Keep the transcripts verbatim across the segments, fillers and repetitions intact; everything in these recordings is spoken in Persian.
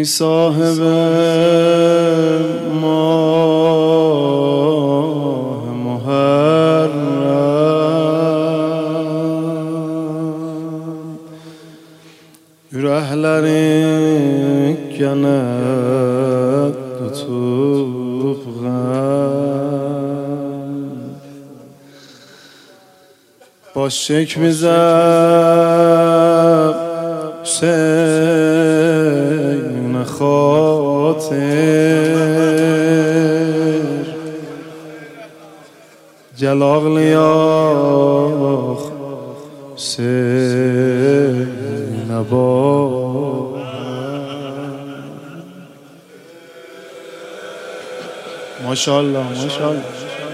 ای صاحب ماه محرم yüreklerin gene tutup gam baş çek bize Hüseyin خاطر gel ağlayak Hüseyin'e bak maşallah maşallah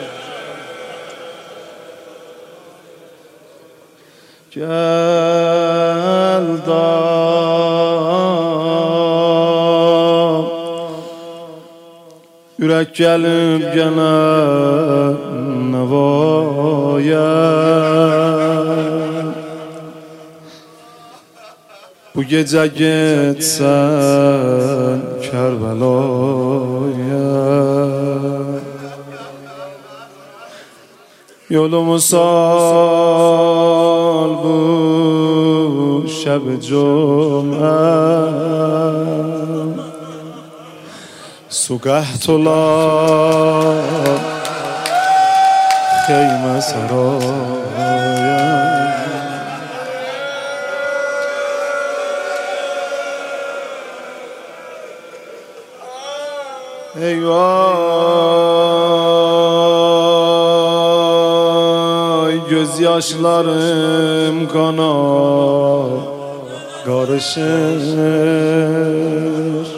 gel da yürek gelip gene nevaya bu gece gitsen Kerbela'ya yolumu sal bu şeb cuma سگه تولا خیمه سرایم ای vay gözyaşlarım kana karışır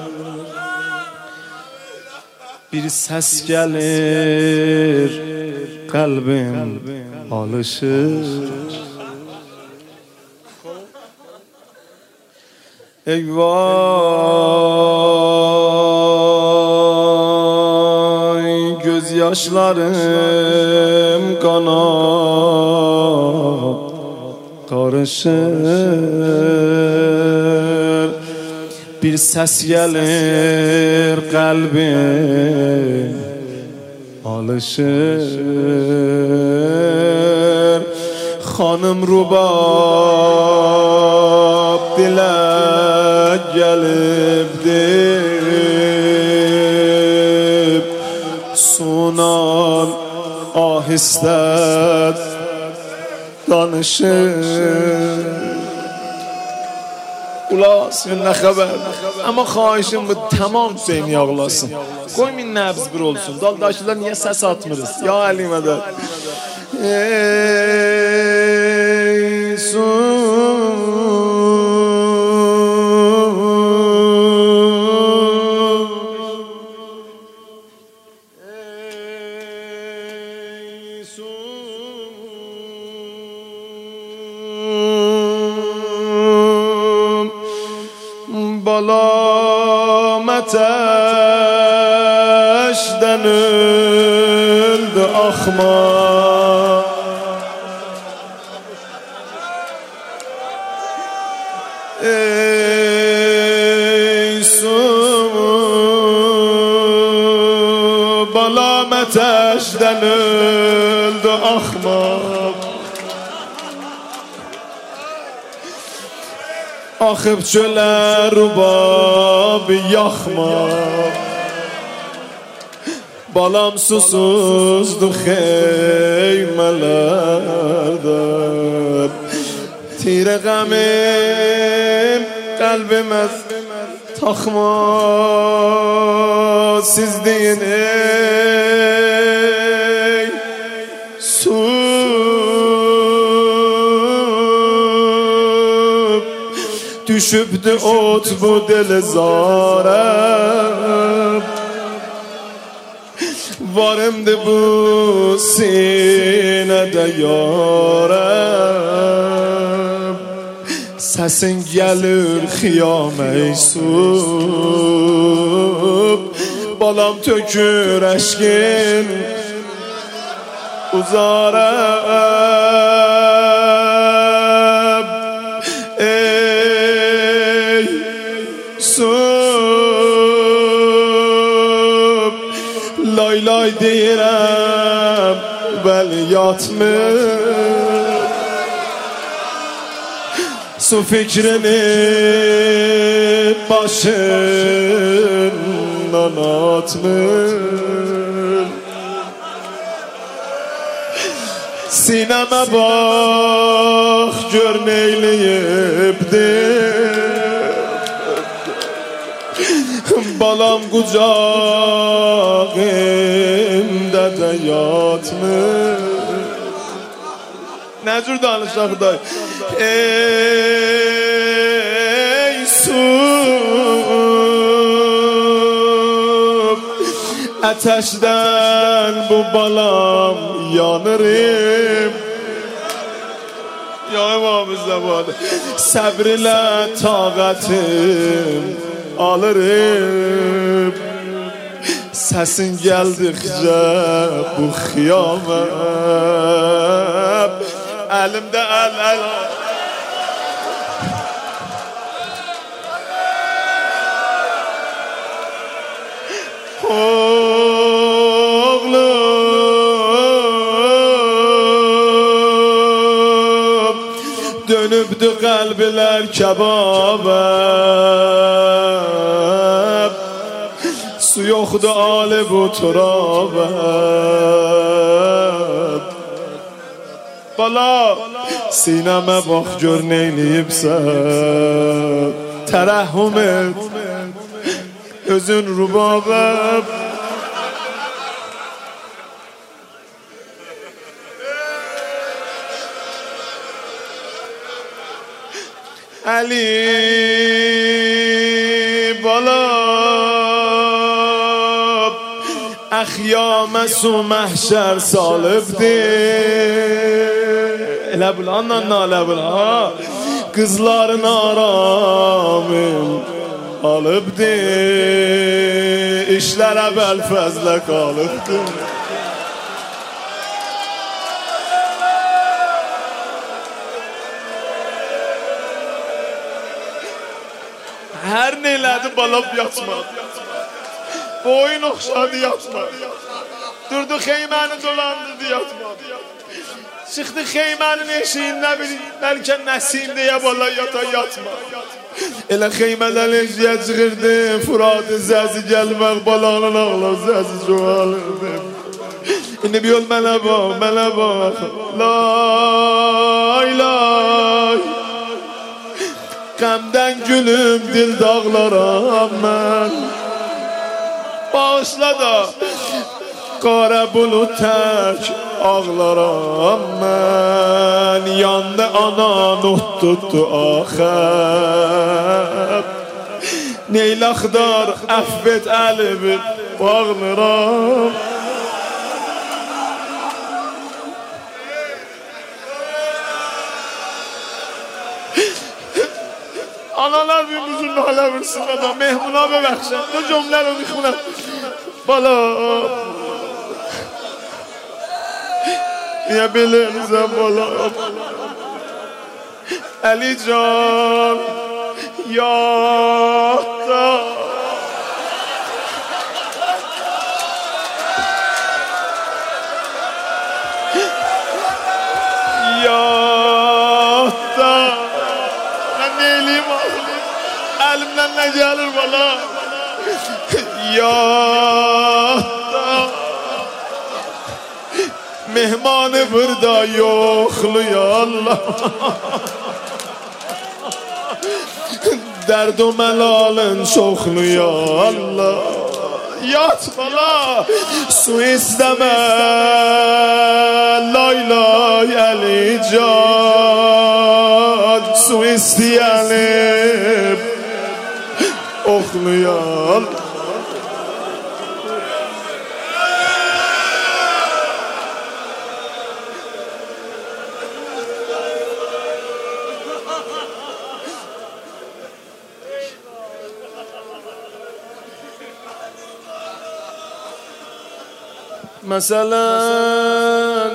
bir ses gelir kalbim alışır ey vay gözyaşlarım kana karışır bir ses gelir kalbim alışır hanım rubab dile gelip dip sunan ahiste danışır Ula sen ne haber? Ama xahişim bu tamam Hüseyin'i ağlasın. Koymayın nəbz bir olsun. Daldaşlar niye ses atmırız? Ya Ali Medet. Ey su balam ateşden öldü ahmak ey su balam ateşden öldü ahmak Akıp çöler rubabı yakmak Balam susuzdu xeymelerden Tire gamim kalbime takma Siz deyin ey su Düşüptü ot bu deli zarem Varımdı bu sinede yarem Sesin gelir xiyam ey su Balam tökür eşkin uzarem Ey su deyirəm vəli yatmır su fikrini başından atmır sinəmə bax gör neyləyibdir balam qucağımda da yatmır nə cür danışaq da ey su ateşdən bu balam yanırım yanım ağımızda vardı səbr ilə taqətim alırım səsin gəldikcə bu xiyamət əlimdə əl əl oğlum dönübdü qəlblər kebabə su yoxdur ali bu turabə bala sinəmə bax gör neyləyibsən tərəhhüm et özün rubabə Əli bala əxyamə su məhşər salıbdir elə bulanla nalə bula qızların aramın alıbdir işlər əvvəl fəzlə qalıbdır hər neylədi balab yatmadı boyun oxşadı yatmadı durdu xeyməni dolandırdı yatmadı çıxdı xeymənin eşiğində bir bəlkə Nəsim deyə bala yata yatmadı elə xeymədən eşiyə çıxırdı Fıratı səsi gəlmək balanın ağla səsi çoğalırdı indi bir yol mənə bax mənə bax lay lay qəmdən gülüm dil dağlaram mən bağışla da qara bulut tək ağlaram mən yandı anan ot tutdu axər neylaxdar əffet əlimi bağlıram Analar bir buzun nalə vursun adam Mehmuna bəbəxşən bu cümlələ mixmunə bala niyə belə elizəm bala Əli can yatda yatda mən neyliyim əlimdən nə gəlir bala yatda mehmanı burada yoxlayarlar dərd o məlalın çoxlayarlar yat bala su istəmə lay lay Əli can su istəyəlim oxlayan Məsələn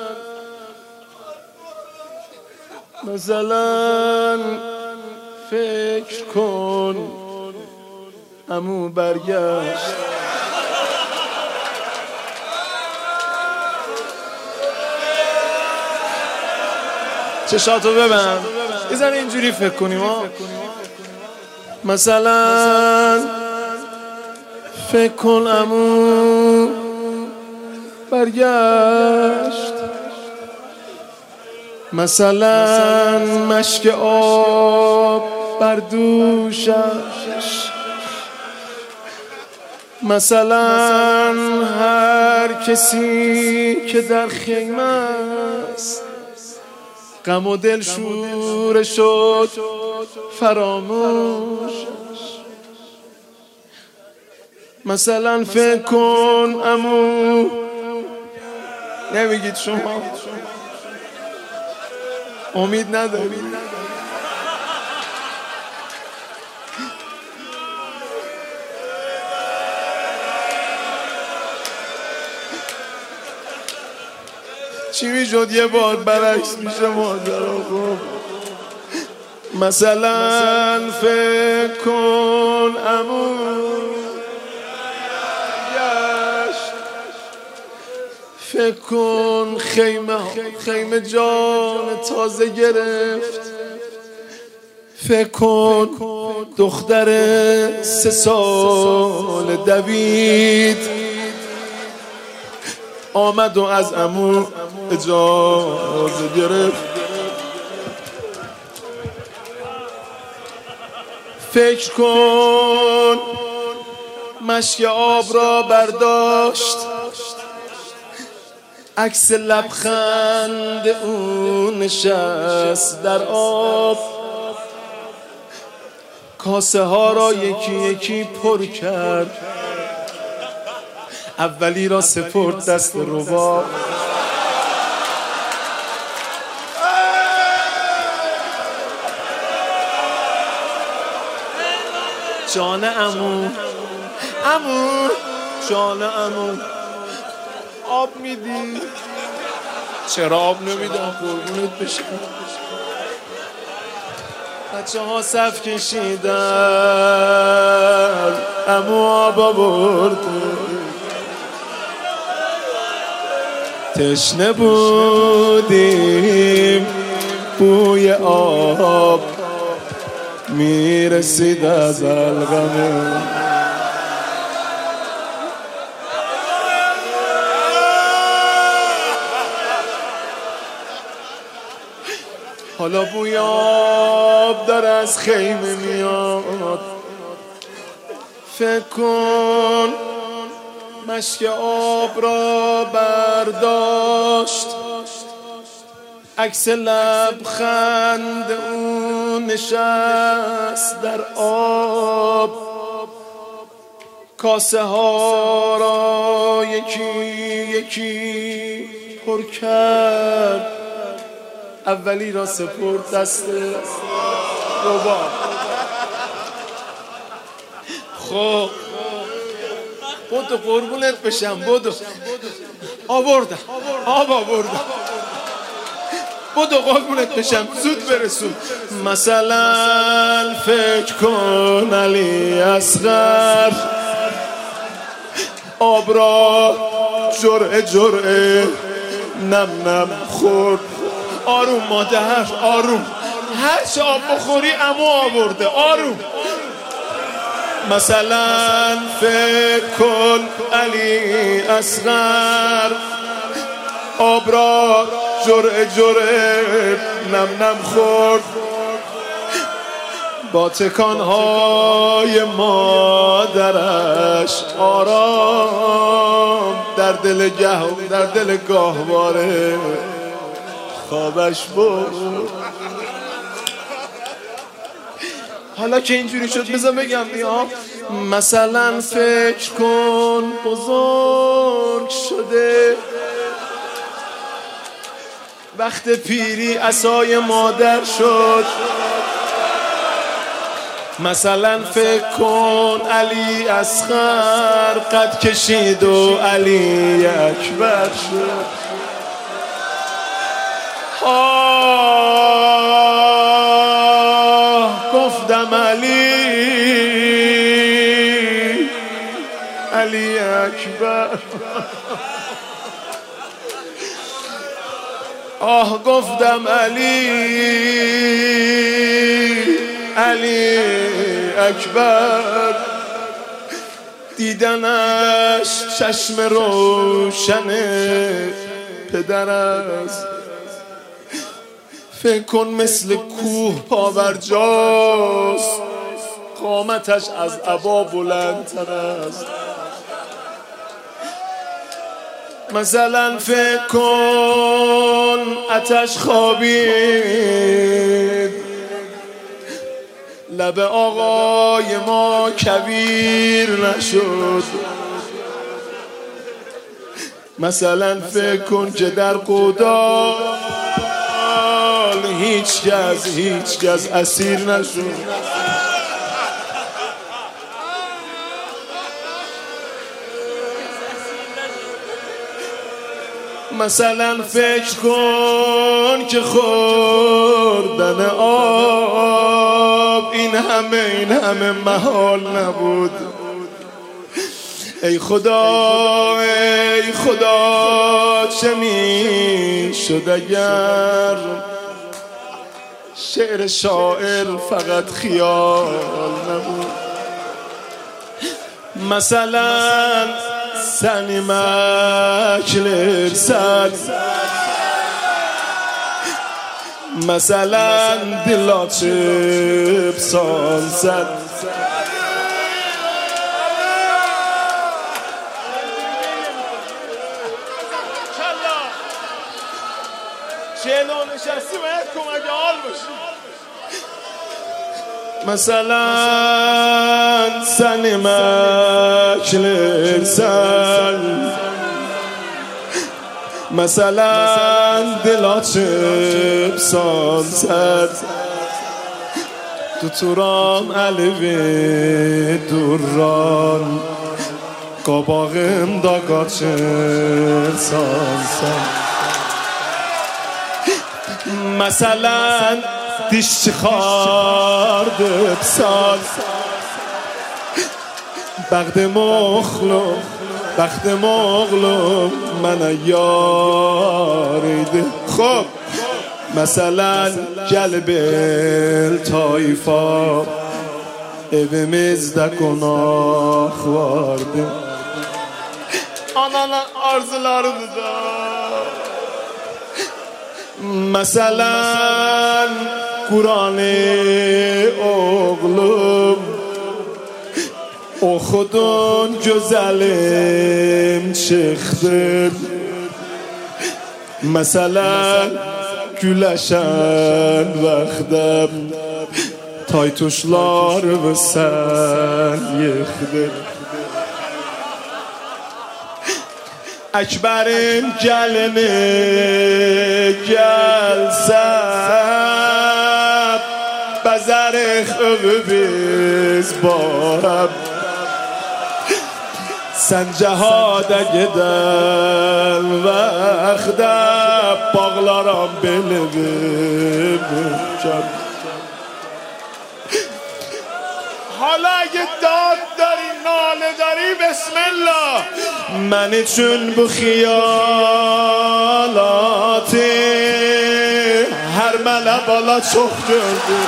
Məsələn fikr kن امو برگشت چشاتو ببند یه ذره اینجوری فکر کنیم ها. مثلا فکر کن عمو برگشت، مثلا مشک آب بر دوشش، مثلا هر کسی که در خیمه است غم و دل شوره شد فراموشش. مثلا فکر کن عمو، نمیگید شما امید نداری؟ چی میشد یه بار برعکس میشه ماجرا؟ خب مثلا فکر کن عمو گشت، فکر کن خیمه خیمه جان تازه گرفت، فکر کن دختر سه سال دوید آمد و از عمو اجازه گرفت. فکر کن مشک آب را برداشت، عکس لبخند اون نشست در آب، کاسه ها را یکی یکی پر کرد، اولی را سپرد دست رباب. جان عمو عمو جان عمو آب میدی؟ چرا آب نمیدم قربونت بشم؟ بچه ها صف کشیدن عمو آب آورده، تشنه بودیم بوی آب میرسید از الغمه. حالا بوی آب در از خیمه میاد، فکر کن مشک آب را برداشت، عکس لبخند اون نشست در آب، کاسه ها را یکی یکی پر کرد، اولی را سپرد دست رباب. خب بودو قربونت بشم، بودو آوردم آب آوردم، بودو قربونت بشم زود برسون. مثلا فکر کن علی اصغر آب را جرعه جرعه نم نم خورد. آروم مادر آروم، هر چه آب بخوری عمو آورده، آروم. مثلا فکر کن علی اصغر آب را جرعه جرعه نم نم خورد، با تکانهای مادرش آرام در دل گه در دل گاهواره خوابش برد. حالا که اینجوری شد بذار بگم بیا. مثلا فکر کن بزرگ شده، وقت پیری عصای مادر شد. مثلا فکر کن علی اصغر قد کشید و علی اکبر شد. آه گفتم علی علی اکبر. آه گفتم علی علی اکبر، دیدنش چشم روشن پدر است. فکر کن مثل کوه پاورجاست، قامتش از عبا بلندتر است. مثلا فکر کن آتش خوابید، لب آقای ما کویر نشد. مثلا فکر کن که در قودال هیچ کس هیچ کس اسیر نشد. مثلا فکر کن که خوردن آب این همه این همه محال نبود. ای خدا ای خدا چه می شد اگر شعر شاعر فقط خیال نبود. مثلا سنیمک لرسل، مثلا دلاتب سانسد. چهلو نشستی باید کمک حال باشی. مثلا سنیمک لرسل، مثلا دلاتب سانسد. تو تورام علوی دوران قاباقم داگاچر سانسد. مثلا دیشچی خارد بسال، بغد مخلوم بخت مغلوم من یاریده. خب مثلا قلب الطایفا evimizde konak vardı. Ananın arzularını da. Mesela Kur'an-ı oğlum oxudun güzelim çıktı. Mesela güləşən vaxtım taytuşlarımı sən yıxdır. Əkbərin gəlini gəlsən bəzərik övü biz barəm. Sən cəhada gedən vaxtda bağlaram belimi mükəm. حالا اگه داد داری ناله داری بسم الله. من چون bu خیالاتی هر مله بالا çok gördüm.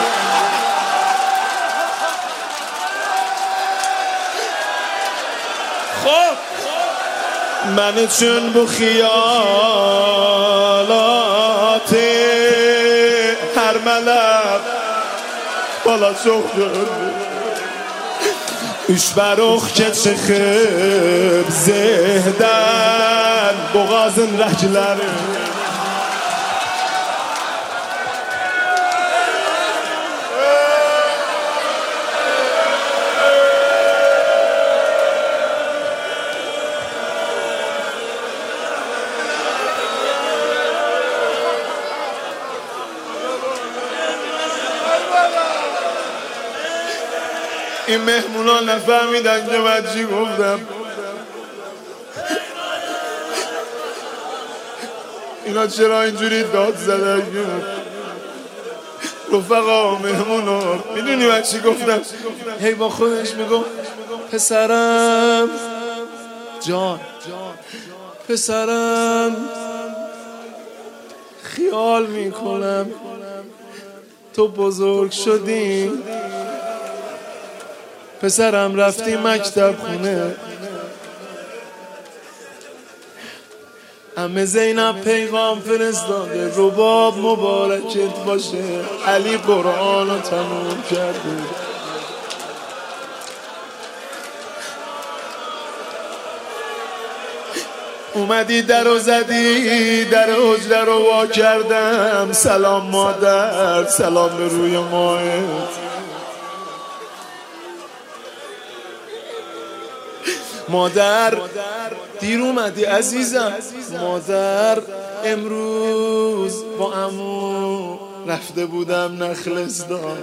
خب من چون bu خیالاتی هر مله بالا çok gördüm. Üç barok که çıkıp zehden boğazın rəhkiləri. این مهمونا نفهمیدن که من چی گفتم. اینا چرا اینجوری داد زدن؟ رفقا مهمونا میدونی من چی گفتم؟ هی با خودش میگم پسرم جان پسرم خیال میکنم تو بزرگ شدی، پسرم رفتی مکتب خونه، عمه زینب پیغام فرستاده رباب مبارکت باشه، علی قرآن رو تموم کرده. اومدی در و زدی، در حجره رو وا کردم، سلام مادر، سلام به روی ماهت. مادر دیر اومدی عزیزم، مادر امروز با عمو رفته بودم نخلستان.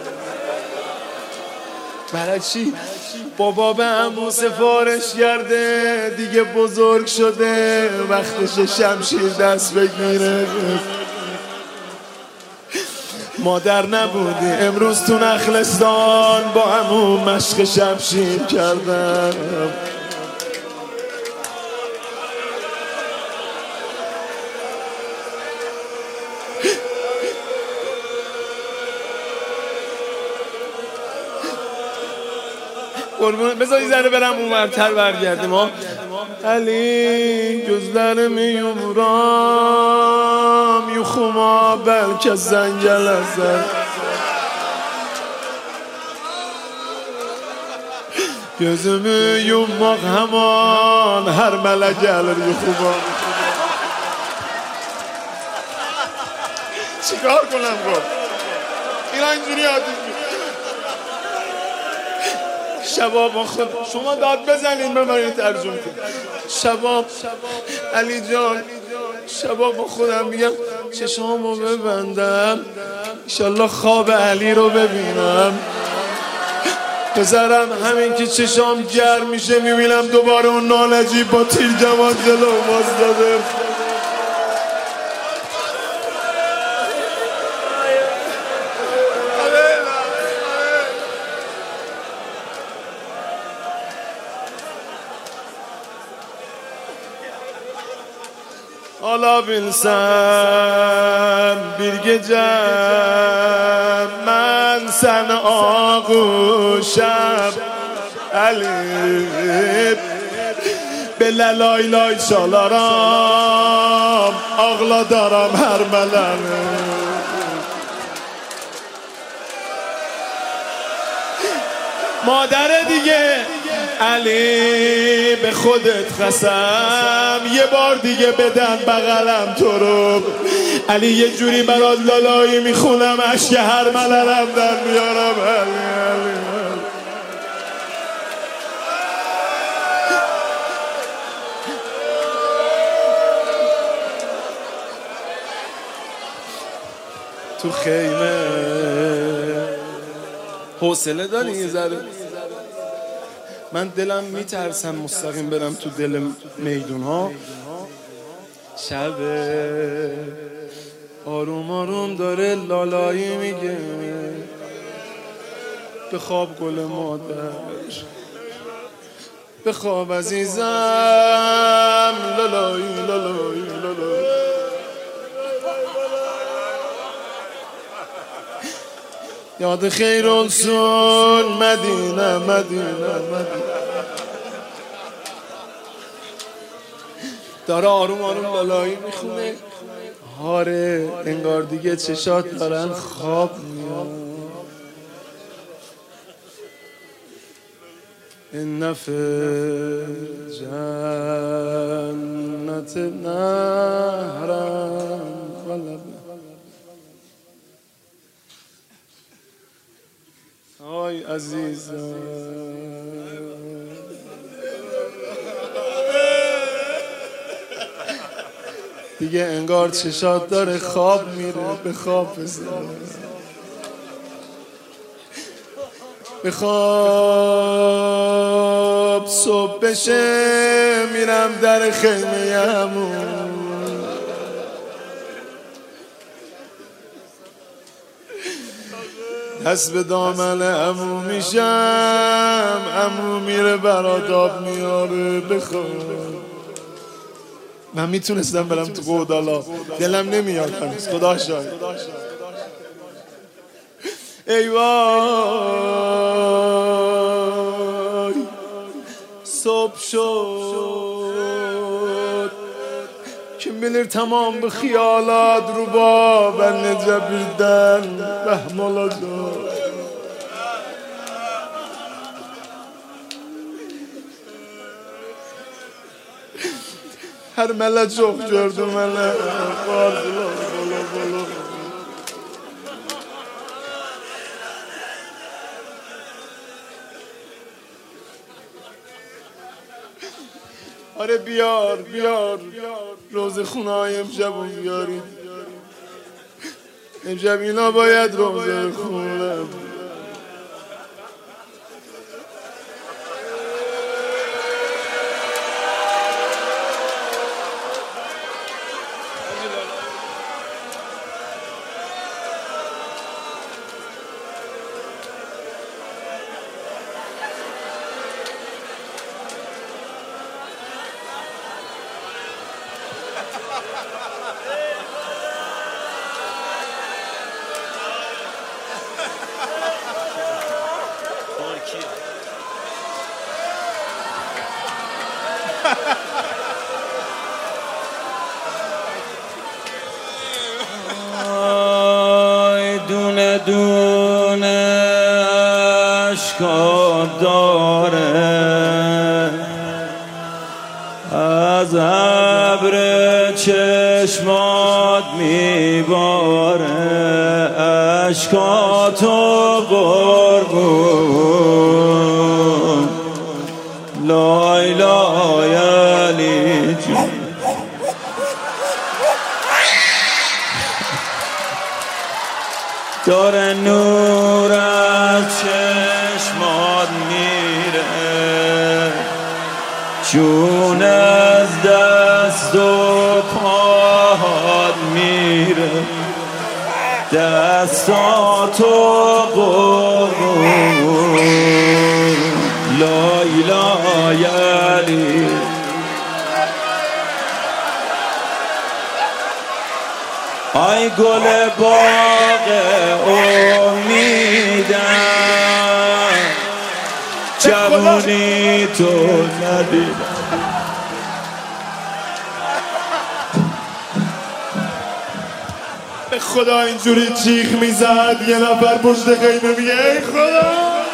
برای چی؟ بابا به عمو سفارش کرده، دیگه بزرگ شده، وقتش شمشیر دست بگیره. مادر نبودی امروز تو نخلستان با عمو مشق شمشیر کردم. قربون بذاری ذره برم اونورتر برگردیم ها. علی gözlerimi yumuram yuxuma belki sen gelersen, gözümü yummak hemen her mele gelir yuxuma. چیکار کنم گفت این اینجوری عادی شباب خود شما داد بزنین به من ترجمه کن. شباب علی جان، شباب خودم میگم چشامو ببندم انشالله خواب علی رو ببینم. پسرم همین که چشام گرم میشه میبینم دوباره اون نالجیب با تیر جوان جلو باز داده. Ola bilsem bir gece ben seni ağuşam Elif, belə lay lay çalaram, ağladaram her meləni. مادر دیگه علی به خودت قسم یه بار دیگه بدن بغلم تو رو. علی یه جوری برات لالایی میخونم اشک هر ملرم در میارم. علی علی تو خیمه حوصله داری یه ذره؟ من دلم میترسم مستقیم برم تو دل میدون ها. شب آروم آروم داره لالایی میگه بخواب گل مادر، بخواب عزیزم، لالایی لالایی لالایی. یاد خیر olsun مدینه مدینه مدینه. داره آروم آروم لالایی میخونه. آره انگار دیگه چشات دارن خواب میاد. این فی جنت نهرم آی عزیزم. دیگه انگار چشات داره خواب میره. به خواب بزن، به خواب. صبح بشه میرم در خیمه عمو، دست به دامن عمو میشم، عمو میره برات آب میاره. بخواب من میتونستم برم تو گودالا، دلم نمیاد هنوز، خدا شاهد. ای وای صبح شد که bilir tamam bu خیالات ruba ben necə birdən bəhm olacaq. Hər mələ çox gördüm mələ vardılar bala bala. آره بیار بیار روز خونه‌های امشب رو بیارید. امشب اینا باید روزه خونه. آی دونه دونه اشکات داره از ابر چشمات میباره اشکاتو قربون لای لای علی جون داره نور از چشمات میره جون از دست و پاهات میره دستاتو قربون لای لای علی آی گل باغ امیدم جوانی تو ندیدم به خدا اینجوری چیخ میزد یه نفر پشت خیمه میگه ای خدا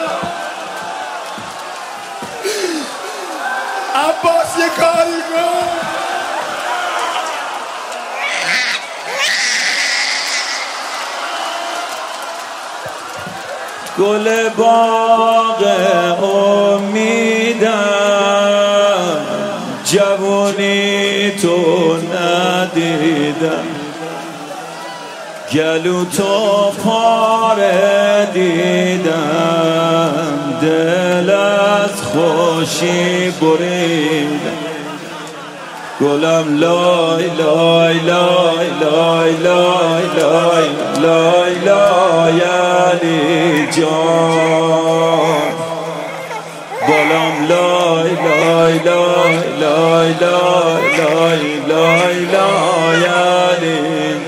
عباس یه کاری کن. گل باغ امیدم جوانی تو ندیدم گلو تو پاره دیدم دل از خوشی بریدم گلم لای لای لای لای لای لای لای لای علی جان گلم لای لای لای لای لای لای لای لای علی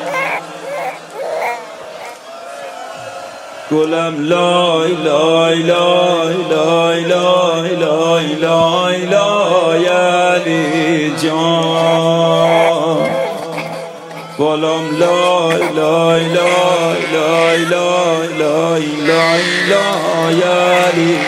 گلم لای لای لای لای لای لای لای لای علی جان گلم لای لای لای لای لای لای لای لای علی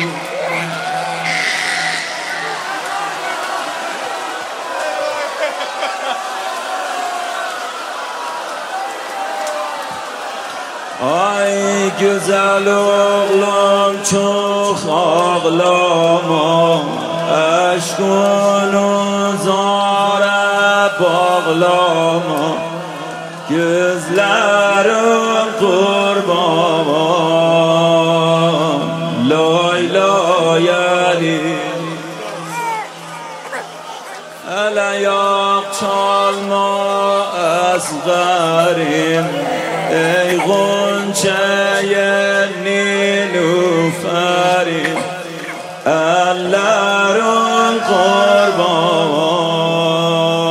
ay güzel oğlan çok ağlama aşkını zara bağlama gözlerin kurban lay lay Ali hele yak çalma asgarim ey gonçaya nilüferim ellerin kurban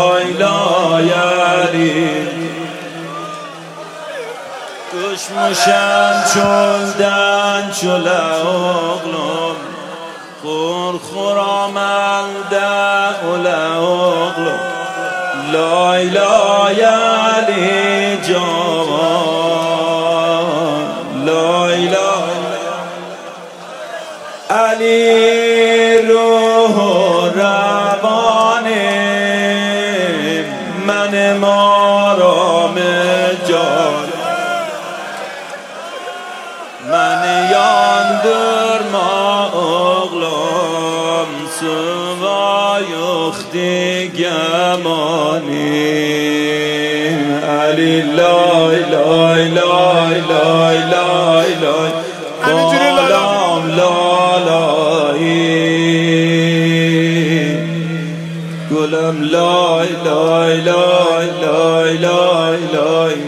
لای لای علی Düşmüşem çölden çöle oğlum Kurkuram elde ule oğlum Lay lay Ali cavan Lay lay Ali ruhu revanim Menim aram can Məni yandırma oğlum Sıva yoxdi gəmani Ali lay lay lay lay lay lay Balam lalai Gülüm lay lay lay lay lay lay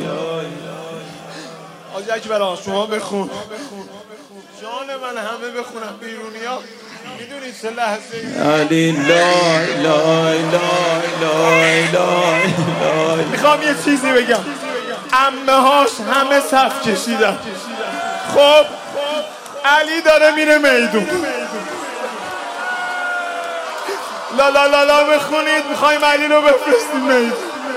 حاجی اکبر آقا شما بخون جان من همه بخونم بیرونی ها میدونید چه لحظه علی لای لای لای لای لای لای میخوام یه چیزی بگم عمه هاش همه صف کشیدن خب علی داره میره میدون لا لا لا لا بخونید میخوایم علی رو بفرستیم میدون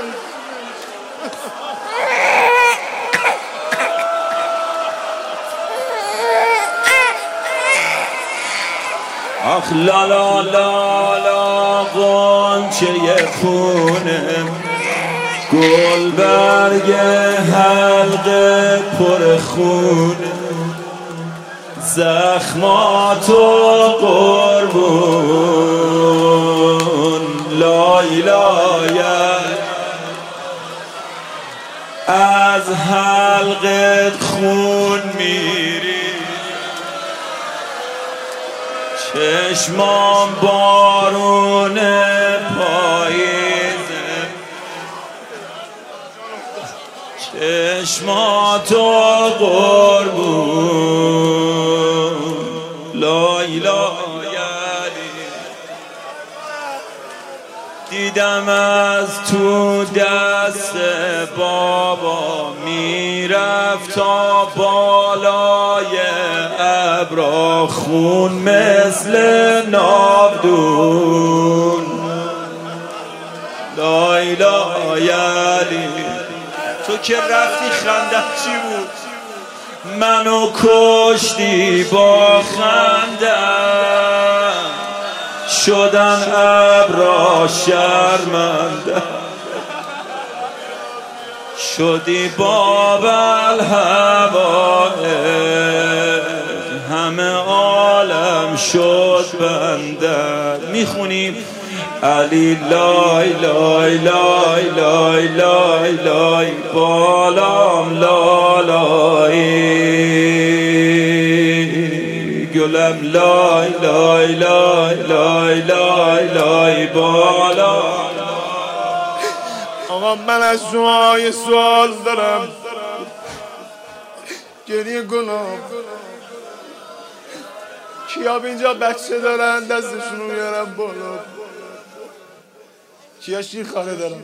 آخ لا لا لا لا غنچه خونم گل برگ حلقه پر خون زخماتو قربون لای لای از حلقه خون میری چشمان بارون پاییزه چشماتو قربون لای لای علی دیدم از تو دست بابا میرفت تا بالای ابرا خون مثل ناودون لای لای علی تو که رفتی خندت چی بود منو کشتی با خندم شدن ابرا شرمنده شدی باب الهوائه همه عالم شد بنده میخونیم علی لای لای لای لای لای لای بالام لالایی گلم لای لای لای لای لای لای بالام آقا من از شما یه سوال دارم گریه گناه کیا اینجا بچه دارن دستشون رو بیارن بالا کیا شیر خاره دارن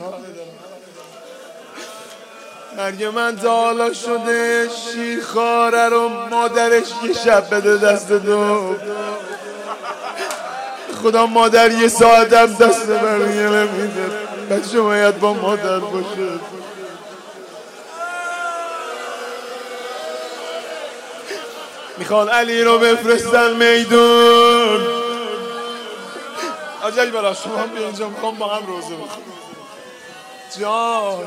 مرگ من تا حالا شده شیر خاره رو مادرش یه شب بده دست دو خدا مادر یه ساعتم دست برمیه نمیده بچه باید با مادر باشه میخوان علی رو بفرستن میدون آجایی برای شما هم بیا اینجا میخوام با هم روزه بخونم جان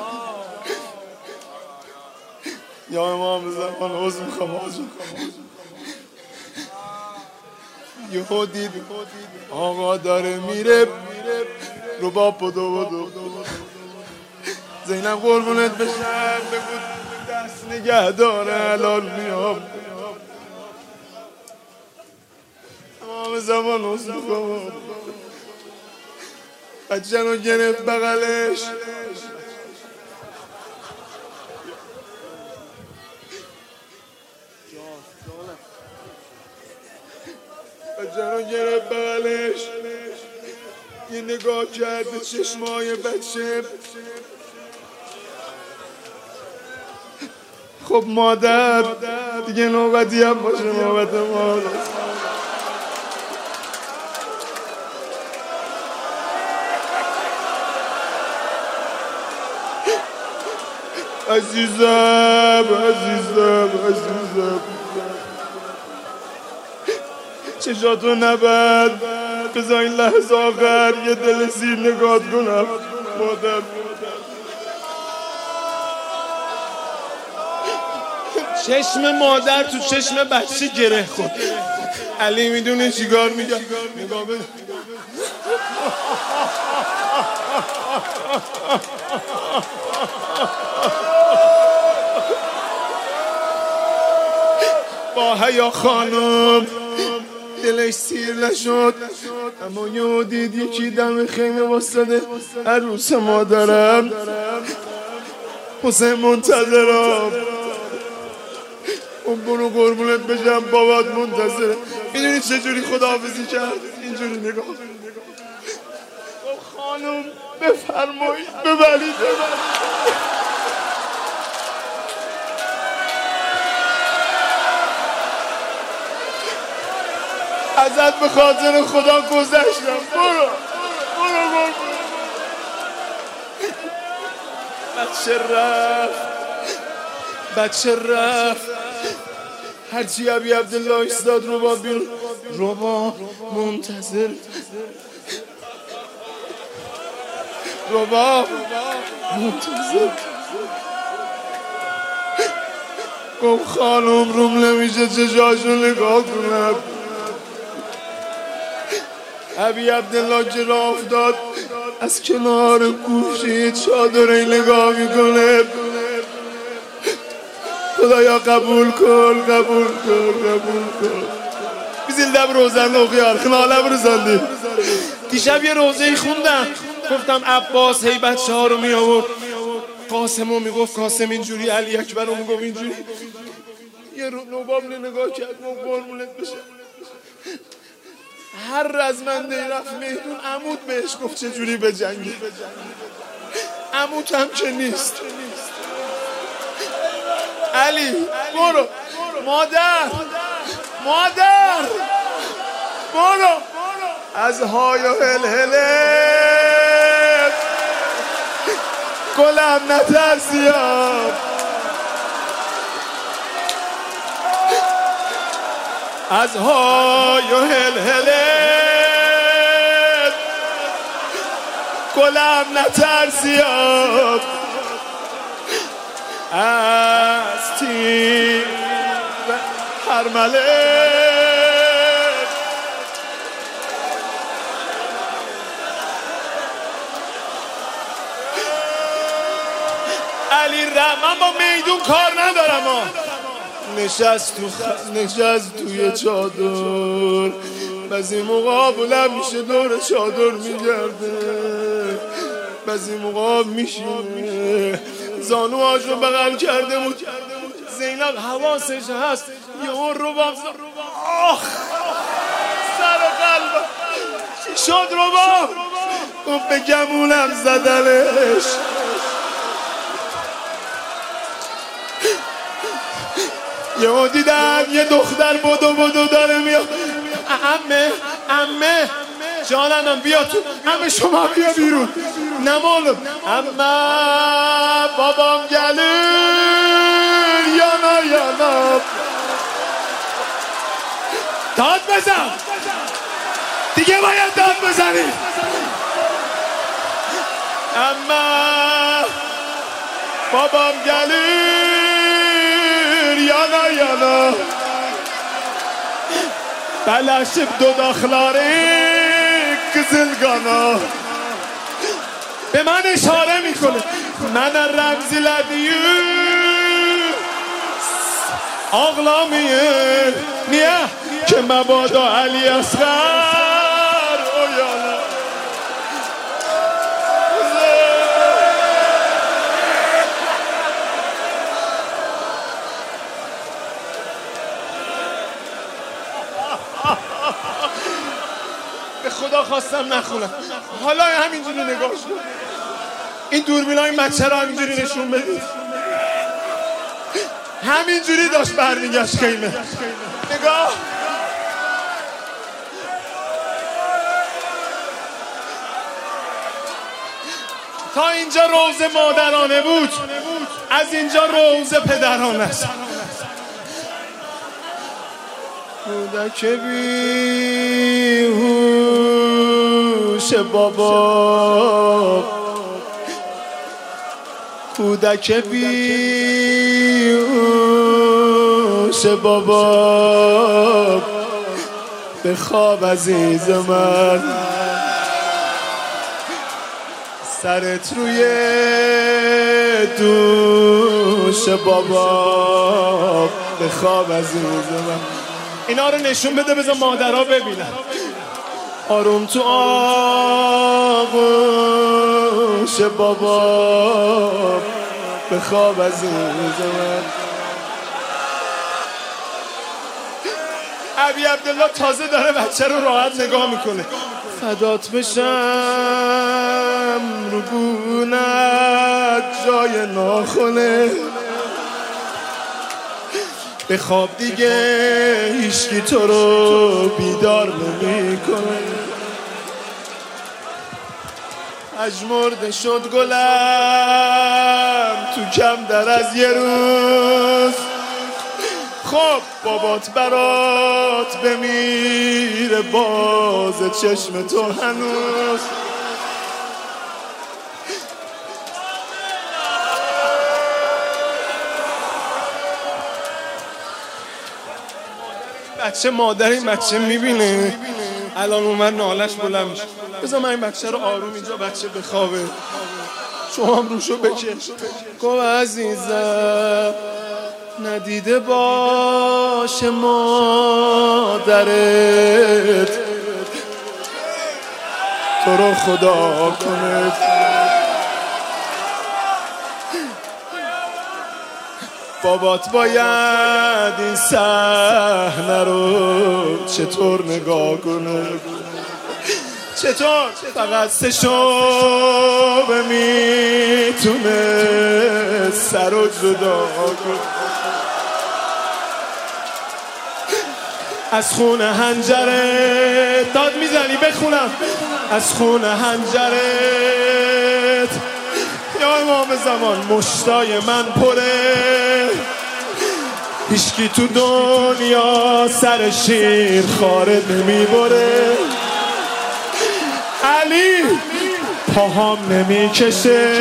یا امام زمان عوض میخوام آجا یهو دید آقا داره میره رو با بدو بدو زینب قربونت بشم بگو دست نگه داره الان میام امام زمان عوض میخوام بچه رو گرفت بغلش بچه رو گرفت بغلش یه نگاه کرد به چشمای بچه. خب مادر دیگه نوبتی هم باشه نوبت ما. عزیزم عزیزم عزیزم چشاتو نبند، بذار این لحظه آخر یه دل سیر نگات کنم. مادر چشم مادر تو چشم بچه گره خورد. علی میدونه چیکار میگه؟ نگاه بده. با حیا خانم دلش سیر نشد، اما یه دید یکی دم خیمه واسطه عروس مادرم حسین منتظرم. اون برو قربونت بشم بابات منتظره. میدونی چجوری خداحافظی کرد؟ اینجوری نگاه. خانم بفرمایید ببرید ببرید. ازت به خاطر خدا گذشتم. برو برو برو. بچه رفت بچه رفت. هرچی ابی عبدالله ایستاد رباب بیرون. رباب منتظر. رباب منتظر. گفت خانم روم نمیشه چشاشو نگاه کنم. ابی عبدالله که راه افتاد از کنار گوشه چادره نگاه میکنه. خدایا قبول کن قبول کن قبول کن. بیزیل دب روزن و خیار خناله برزندی. دیشب یه روزه خوندم گفتم عباس هی بچه ها رو می آورد. قاسمو میگفت قاسم اینجوری، علی اکبر رو میگفت اینجوری. یه رو نوباب نگاه کرد و قرمونت بشه. هر رزمنده رفت میدون عمود بهش گفت چجوری به جنگی. عمود هم که نیست. علی برو. مادر مادر برو. از های و هلهله گلم نترسیم. از های و هلهله گلم نترسیم. از تیر هر ملک علی رحمان با میدون کار ندارم ها. نشست تو خ... نشست توی چادر. بعضی موقع بلند میشه دور چادر میگرده. بعضی موقع میشینه زانوهاش رو بغل کرده بود. زینب حواسش هست یه اون رباب زد. آخ سر قلب چی شد رباب؟ گفت به گمونم زدنش. یه دیدم یه دختر بدو بدو داره میاد. عمه عمه جانم بیا تو. عمه شما بیا بیرون. نمالم عمه بابام گلون یانا یانا. داد بزن دیگه باید داد بزنی. عمه بابام گلون یانا یانا. بلاشب دو داخلاره کزلگانا. به من اشاره میکنه. من رمزی لدیو آغلامیه نیه که مبادا علی اصغر او یالا. به خدا خواستم نخونم. حالا همینجوری نگاه شد. این دوربینای این بچه رو همینجوری نشون بدید. همینجوری داشت برمیگشت خیمه. نگاه تا اینجا روز مادرانه بود، از اینجا روز پدرانه است. کودک بیهوش بابا، کودک بیهوش بابا، به خواب عزیز من، سرت روی دوش بابا، به خواب عزیز من. اینا رو نشون بده بذار مادرها ببینن. آروم تو آغوش بابا، به خواب عزیز من. ابی عبدالله تازه داره بچه رو راحت نگاه میکنه. فدات بشم رو گونت جای ناخونه، به خواب دیگه هیچکی تو رو بیدار نمی کنه. اجمرده شد گلم تو کم در از یه روز، خب بابات برات بمیره باز چشم تو هنوز. بچه مادر این بچه میبینه الان اومد نالش بلند میشه. بذار من این بچه رو آروم اینجا بچه بخوابه، شما هم روشو بکش. گو عزیزم ندیده باشه مادرت، تو رو خدا کنه. بابات باید این صحنه رو چطور نگاه کنه، چطور فقط سه شبه میتونه سر رو جدا کنه. از خونه هنجرت داد میزنی بخونم، از خونه هنجرت یا امام زمان مشتای من پره، هیچکی تو دنیا سر شیر خاره نمیبره. علی پاهام نمیکشه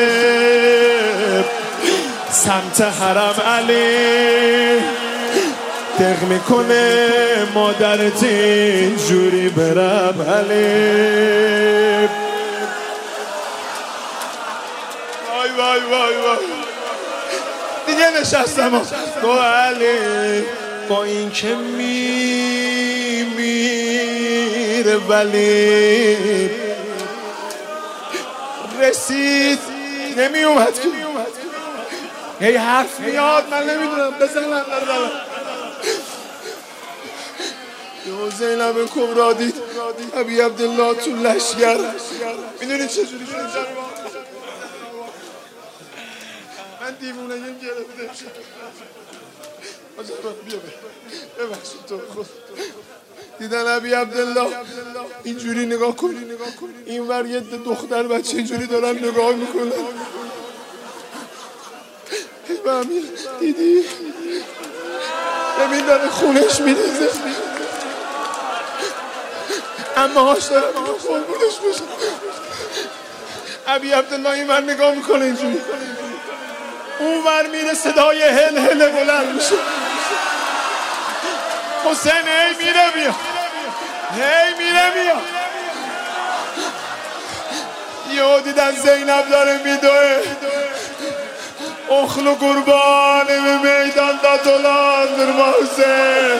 سمت حرم، علی دق میکنه مادرت اینجوری برم، علی وای وای وای وای دیگه نشستم. گو علی با این که میمیره ولی رسید نمی اومد که هی حرف میاد من نمیدونم بزنم نزنم. یه زینب کبرا دید ابی عبدالله تو لشگر، میدونی چجوری شد؟ من دیوونه یم گرفته شد. بیا ببخشید تو خود دیدن ابی عبدالله اینجوری نگاه کن، این ور یه دختر بچه اینجوری دارن نگاه میکنن. بامیر دیدی؟ ببین داره خونش میریزه، اما هاش داره خونش میشه. ابی عبدالله این ور نگاه میکنه اینجوری، اون ور میره صدای هل هل بلند میشه. حسین هی میره بیا، هی میره بیا. یهو دیدن زینب داره میدوه، اخلو قربان به میدان دادولان در حسین.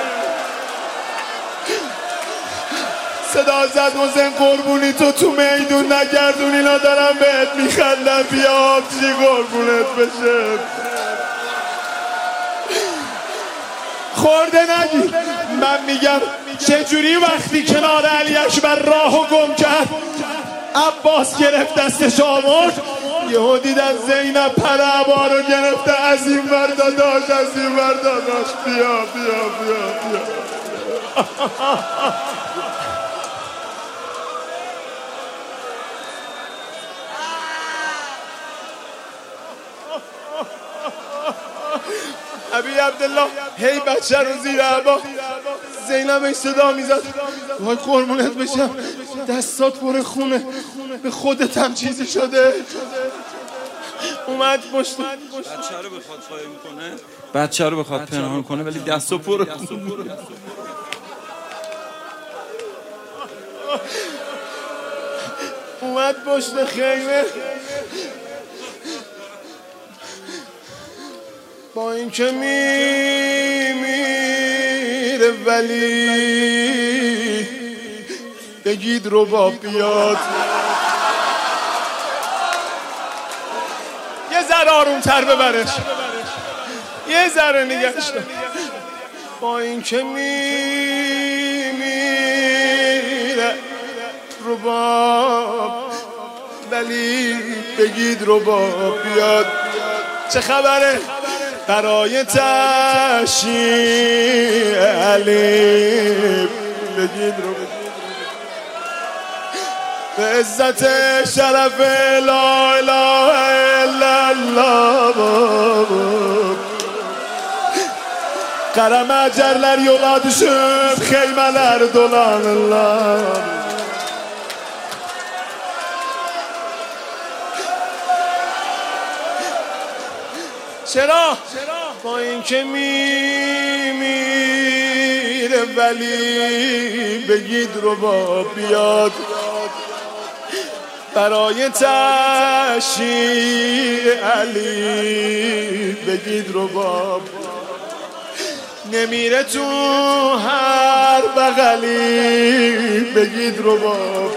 صدا زد حسین قربونی تو تو میدون نگردون، اینا دارن بهت میخندن، بیا چی قربونت بشه. خورده نگیر، من میگم چجوری وقتی کنار علی اکبر راهو گم کرد عباس گرفت دستش آورد یهو دید از زینب پرعبا رو گرفته از این ور داداش از این ور داداش بیا بیا بیا بیا ابی عبدالله هی بچه رو زیر عبا زینب صدا میزد وای قربونت بشم دستات پر خونه به خودت هم چیزی شده اومد پشت بچه رو بخواد قایم کنه بچه رو بخواد پنهان کنه ولی دستو پر خونه اومد پشت خیمه با این که میمیره ولی بگید رباب بیاد یه ذره آروم تر ببرش یه ذره نگهش دار با این که میمیره رباب ولی بگید رباب بیاد چه خبره برای تشییع علی بگید رو به عزت شرف لا اله الا الله قرم acerler yola düşüp xeymələr dolanırlar چرا؟ با این که میمیره ولی بگید رباب بیاد برای تشییع علی بگید رباب نمیره تو هر بغلی بگید رباب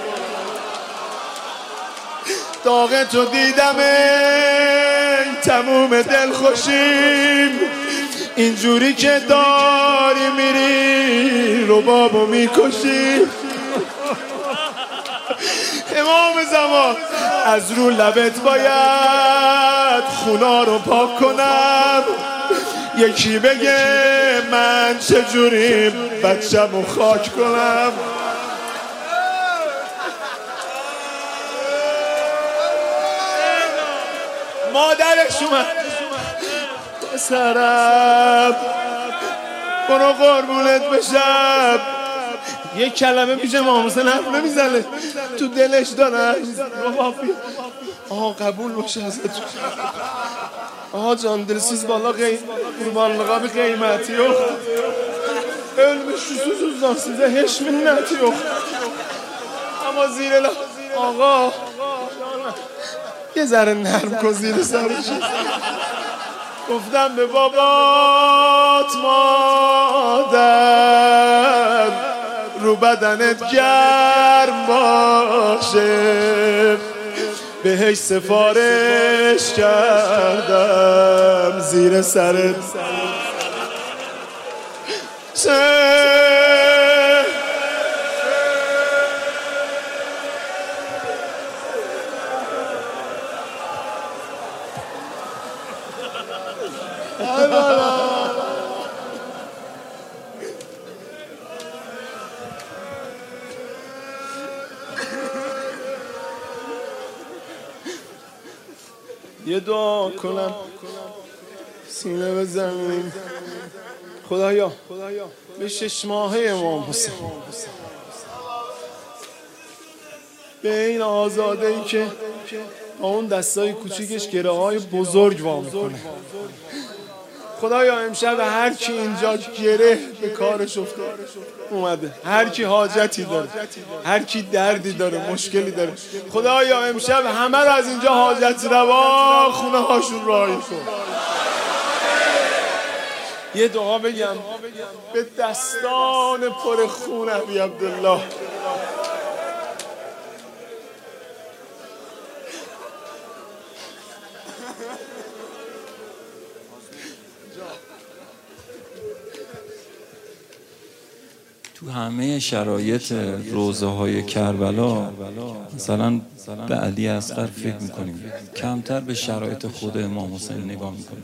داغ تو دیدم تموم دل خوشیم اینجوری که داری میری ربابو میکشی امام زمان از رو لبت باید خونا رو پاک کنم یکی بگه من چجوری بچه‌مو خاک کنم مادرش اومد پسرم برو قربونت بشم یک کلمه پیش امام حسین حرف نمیزنه تو دلش داره آها قبول باشه ازت آها جان دلسیز بالا قربانlığa bir قیمتی yok ölmüş susuzdan size hiç minneti yok ama zirela آقا یه ذره نرم کن زیر سرش گفتم به بابات مادر رو بدنت گرم باشه بهش سفارش کردم زیر سرت یه دعا کنم سینه بزنیم خدایا به شش ماهه امام حسین به این آزاده ای که با اون دستای کوچیکش گره های بزرگ وا میکنه خدایا امشب هر کی اینجا گره به کارش افتاد اومده هر کی حاجتی داره هر کی دردی داره مشکلی داره خدایا امشب همه رو از اینجا حاجت روا خونه هاشون راهی کن یه دعا بگم به دستان پر خون ابی عبدالله تو همه شرایط روزه های کربلا مثلا به علی اصغر فکر میکنیم، کمتر به شرایط خود امام حسین نگاه میکنیم.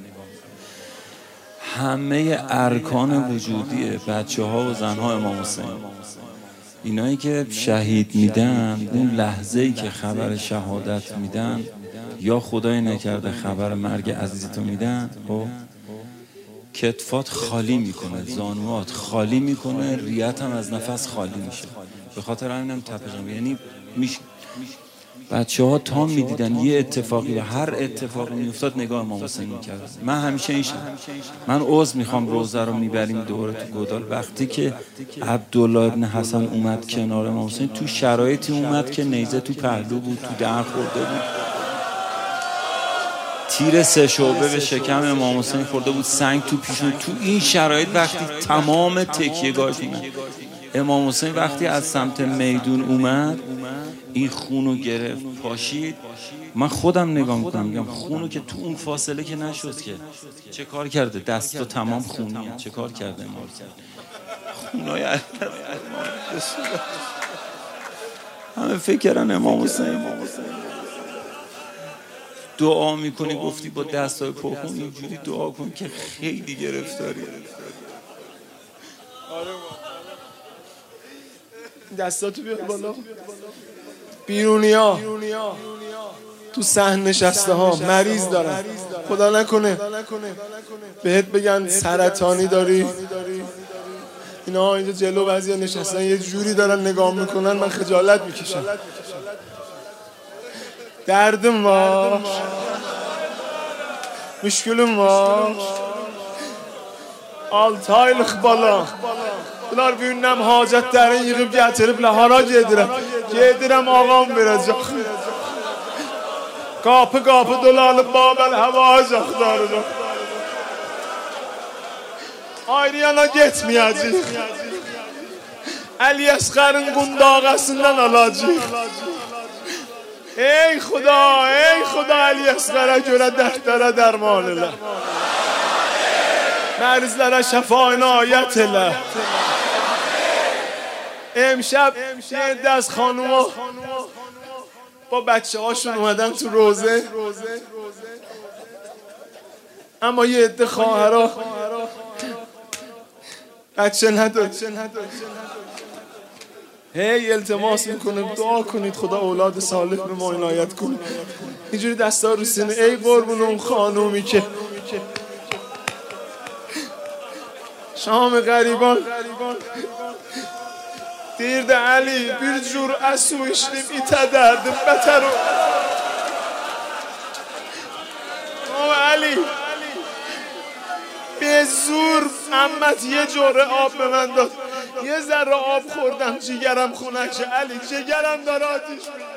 همه ارکان وجودی بچه ها و زن ها امام حسین، اینایی که شهید میدن، اون لحظه ای که خبر شهادت میدن یا خدای نکرده خبر مرگ عزیزتو میدن، خب کتفات خالی میکنه، زانوات خالی میکنه، ریت هم از نفس خالی میشه. به خاطر همینم تپشم، یعنی میشه بچه ها تا میدیدن یه اتفاقی و هر اتفاقی میافتاد نگاه امام حسین میکرد. من همیشه این شد، من عذر میخوام روزه رو میبریم دوره تو گودال، وقتی که عبدالله ابن حسن اومد کنار امام حسین تو شرایطی اومد که نیزه تو پهلو بود، تو دهن خورده بود، تیر سه شعبه به شکم امام حسین خورده بود، سنگ تو پیشون. تو این شرایط وقتی تمام تکیه‌گاهش اومد امام حسین، وقتی از سمت میدون اومد این خونو گرفت پاشید، من خودم نگاه میکنم میگم خونو که تو اون فاصله که نشد که چه کار کرده، دست و تمام خونیه، چه کار کرده امام خونای همه فکر کردن امام حسین. دعا میکنی گفتی با دستای پرخون اینجوری دعا کن که خیلی گرفتاری. دستاتو بیار بالا. بیرونیا تو صحن نشسته ها مریض دارن، خدا نکنه بهت بگن سرطانی داری، اینا اینجا جلو بعضیا نشستن یه جوری دارن نگاه میکنن، من خجالت میکشم. دردم var, müşkülüm var. Altı aylık bala. Bunlar büyünnəm hacətlərini yığıb gətiriblər, hara gedirəm? Gedirəm ağam verəcək. Qapı qapı dolanıb Babel həvacı axtarırıq. Ayrı yana getməyəcək. Əli Əsqərin qundağəsindən alacaq. ای خدا ای خدا علی اصغر'a görə dərdlərə dərman elə, مریضlərə şəfa inayət elə. امشب یه عده از خانوما با بچه هاشون اومدن تو روزه، اما یه عده خواهرها بچه نداره. هی التماس میکنه دعا کنید خدا اولاد صالح به ما عنایت کنه. اینجوری دستا رو سینه، ای قربون اون خانومی که شام غریبان دیرده علی bir jur asu içtim ite derdim beter o. Ama Ali به زور عمت یه جوره آب به من داد، یه ذره آب خوردم جگرم خنک شه. علی جگرم داره آتیش میگیره.